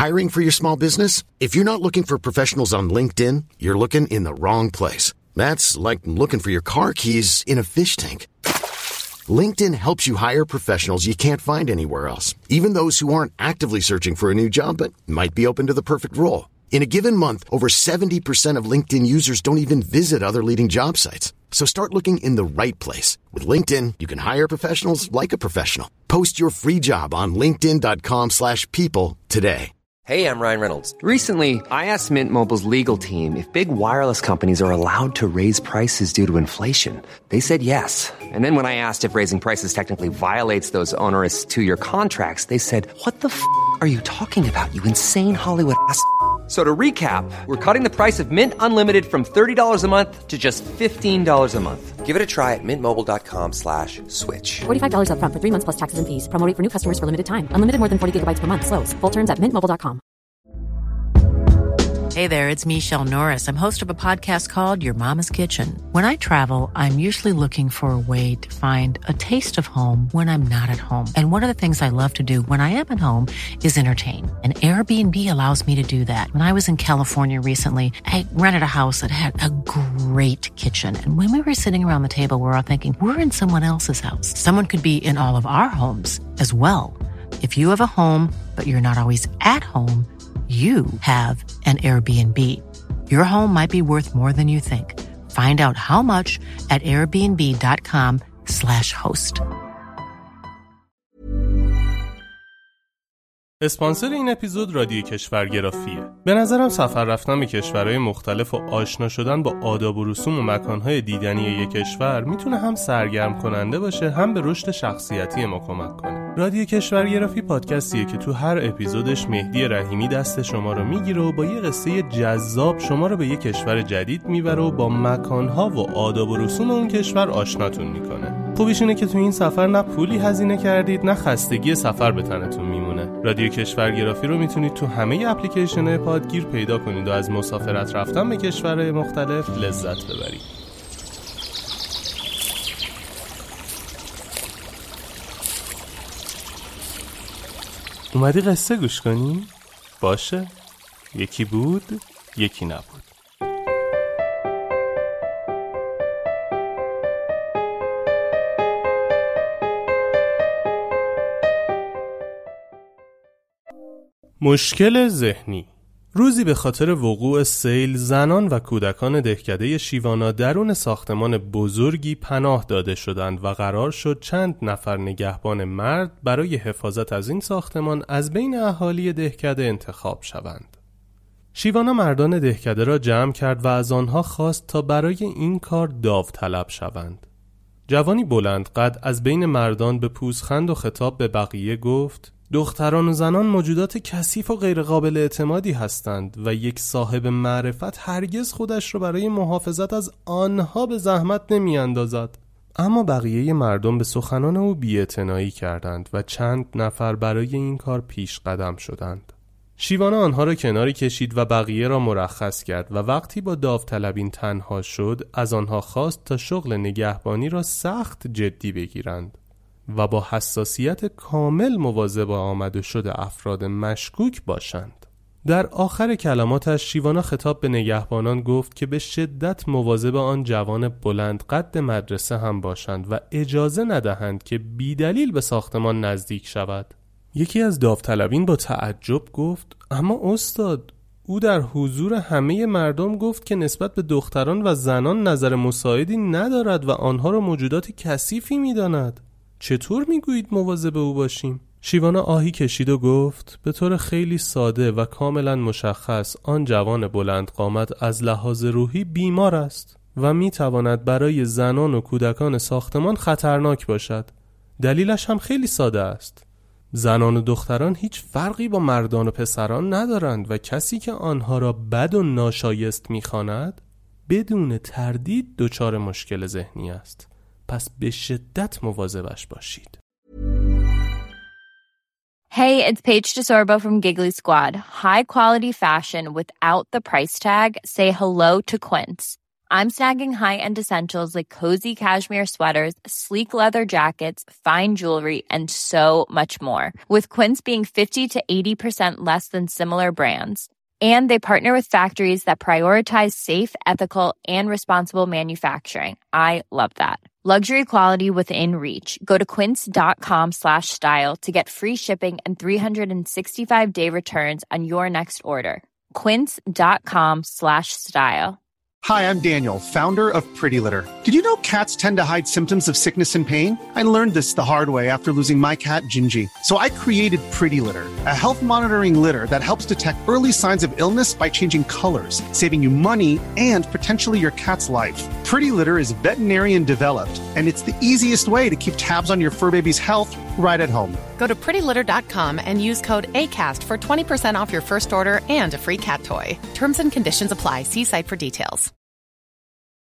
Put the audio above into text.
Hiring for your small business? If you're not looking for professionals on LinkedIn, you're looking in the wrong place. That's like looking for your car keys in a fish tank. LinkedIn helps you hire professionals you can't find anywhere else, even those who aren't actively searching for a new job but might be open to the perfect role. In a given month, over 70% of LinkedIn users don't even visit other leading job sites. So start looking in the right place. With LinkedIn, you can hire professionals like a professional. Post your free job on linkedin.com/people today. Hey, I'm Ryan Reynolds. Recently, I asked Mint Mobile's legal team if big wireless companies are allowed to raise prices due to inflation. They said yes. And then when I asked if raising prices technically violates those onerous 2-year contracts, they said, "What the are you talking about, you insane Hollywood ass?" So to recap, we're cutting the price of Mint Unlimited from $30 a month to just $15 a month. Give it a try at mintmobile.com/switch. $45 up front for 3 months plus taxes and fees. Promo rate for new customers for limited time. Unlimited more than 40 gigabytes per month. Slows full terms at mintmobile.com. Hey there, it's Michelle Norris. I'm host of a podcast called Your Mama's Kitchen. When I travel, I'm usually looking for a way to find a taste of home when I'm not at home. And one of the things I love to do when I am at home is entertain. And Airbnb allows me to do that. When I was in California recently, I rented a house that had a great kitchen. And when we were sitting around the table, we were all thinking, we're in someone else's house. Someone could be in all of our homes as well. If you have a home, but you're not always at home, you have an Airbnb. Your home might be worth more than you think. Find out how much at airbnb.com/host. اسپانسر این اپیزود رادیو کشورگرافیه. به نظرم سفر رفتن به کشورهای مختلف و آشنا شدن با آداب و رسوم و مکانهای دیدنی یک کشور میتونه هم سرگرم کننده باشه، هم به رشد شخصیتی ما کمک کنه. رادیو کشورگرافی پادکستیه که تو هر اپیزودش مهدی رحیمی دست شما رو میگیره و با یه قصه جذاب شما رو به یک کشور جدید میبره و با مکانها و آداب و رسوم اون کشور آشناتون میکنه. خوبیش اینه که تو این سفر نه پولی هزینه کردید نه خستگی سفر به تنتون میمونه. رادیو کشورگرافی رو میتونید تو همه اپلیکیشن‌های پادگیر پیدا کنید و از مسافرت رفتن به کشورهای مختلف لذت ببرید. اومدی قصه گوش کنی؟ باشه. یکی بود، یکی نبود. مشکل ذهنی. روزی به خاطر وقوع سیل زنان و کودکان دهکده شیوانا درون ساختمان بزرگی پناه داده شدند و قرار شد چند نفر نگهبان مرد برای حفاظت از این ساختمان از بین اهالی دهکده انتخاب شوند. شیوانا مردان دهکده را جمع کرد و از آنها خواست تا برای این کار داوطلب شوند. جوانی بلند قد از بین مردان به پوزخند و خطاب به بقیه گفت: دختران و زنان موجودات کثیف و غیر قابل اعتمادی هستند و یک صاحب معرفت هرگز خودش را برای محافظت از آنها به زحمت نمی اندازد. اما بقیه مردم به سخنان او بی‌اعتنایی کردند و چند نفر برای این کار پیش قدم شدند. شیوانا آنها را کناری کشید و بقیه را مرخص کرد و وقتی با داوطلبین تنها شد از آنها خواست تا شغل نگهبانی را سخت جدی بگیرند و با حساسیت کامل مواظب آمد و شد افراد مشکوک باشند. در آخر کلماتش شیوانا خطاب به نگهبانان گفت که به شدت مواظب آن جوان بلند قد مدرسه هم باشند و اجازه ندهند که بیدلیل به ساختمان نزدیک شود. یکی از داوطلبین با تعجب گفت: اما استاد، او در حضور همه مردم گفت که نسبت به دختران و زنان نظر مساعدی ندارد و آنها را موجودات کثیفی می‌داند. چطور میگویید مواظب او باشیم؟ شیوانا آهی کشید و گفت: به طور خیلی ساده و کاملا مشخص آن جوان بلند قامت از لحاظ روحی بیمار است و میتواند برای زنان و کودکان ساختمان خطرناک باشد. دلیلش هم خیلی ساده است. زنان و دختران هیچ فرقی با مردان و پسران ندارند و کسی که آنها را بد و ناشایست میخواند بدون تردید دچار مشکل ذهنی است. پس به شدت مواظبش باشید. Hey, it's Paige DeSorbo from Giggly Squad. High quality fashion without the price tag. Say hello to Quince. I'm snagging high-end essentials like cozy cashmere sweaters, sleek leather jackets, fine jewelry, and so much more. With Quince being 50 to 80% less than similar brands. And they partner with factories that prioritize safe, ethical, and responsible manufacturing. I love that. Luxury quality within reach. Go to quince.com/style to get free shipping and 365-day returns on your next order. Quince.com/style. Hi, I'm Daniel, founder of Pretty Litter. Did you know cats tend to hide symptoms of sickness and pain? I learned this the hard way after losing my cat, Gingy. So I created Pretty Litter, a health monitoring litter that helps detect early signs of illness by changing colors, saving you money and potentially your cat's life. Pretty Litter is veterinarian developed, and it's the easiest way to keep tabs on your fur baby's health right at home. Go to prettylitter.com and use code ACAST for 20% off your first order and a free cat toy. Terms and conditions apply. See site for details.